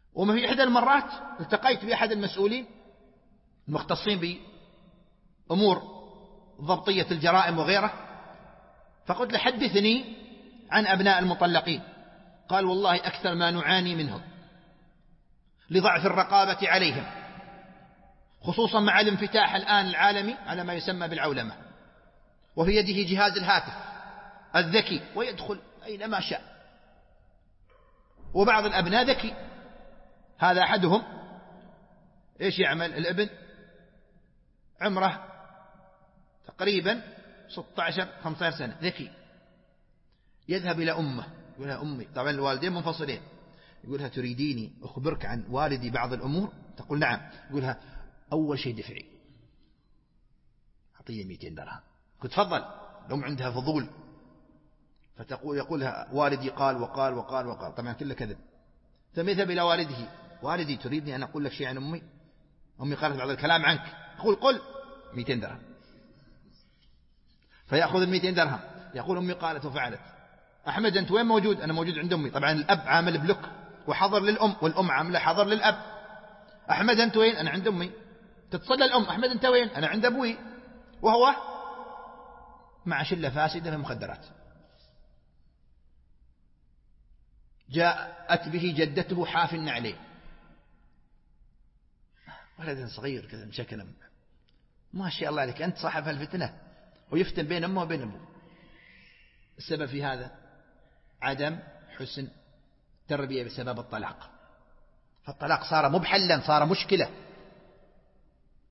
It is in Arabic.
وما في إحدى المرات التقيت بأحد المسؤولين المختصين بأمور ضبطية الجرائم وغيره، فقلت له حدثني عن أبناء المطلقين. قال والله أكثر ما نعاني منهم لضعف الرقابة عليهم، خصوصا مع الانفتاح الآن العالمي على ما يسمى بالعولمة، وفي يده جهاز الهاتف الذكي ويدخل أينما شاء. وبعض الأبناء ذكي، هذا أحدهم إيش يعمل؟ الابن عمره تقريبا 16-15 سنة، ذكي، يذهب إلى أمه يقول لها أمي، طبعا الوالدين منفصلين، يقولها تريديني أخبرك عن والدي بعض الأمور؟ تقول نعم. يقولها أول شيء دفعي، أعطيه 200 درهم. قلت تفضل. الأم عندها فضول، يقولها والدي قال وقال وقال وقال، طبعا كله كذب. ثم يذهب إلى والده، والدي تريدني أن أقول لك شيء عن أمي؟ أمي قالت بعض الكلام عنك. يقول قل. 200 درهم. فيأخذ 200 درهم، يقول أمي قالت وفعلت. أحمد أنت وين موجود؟ أنا موجود عند أمي. طبعا الأب عامل بلوك وحضر للأم، والأم عاملة حضر للأب. أحمد أنت وين؟ أنا عند أمي. تتصل الأم، أحمد أنت وين؟ أنا عند أبوي. وهو مع شلة فاسدة في المخدرات. جاءت به جدته حافن عليه، ولد صغير كذا مشكل، ما شاء الله عليك أنت صاحب الفتنة، ويفتن بين أمه وبين أبوه. السبب في هذا عدم حسن تربية بسبب الطلاق. فالطلاق صار مبحلا، صار مشكلة.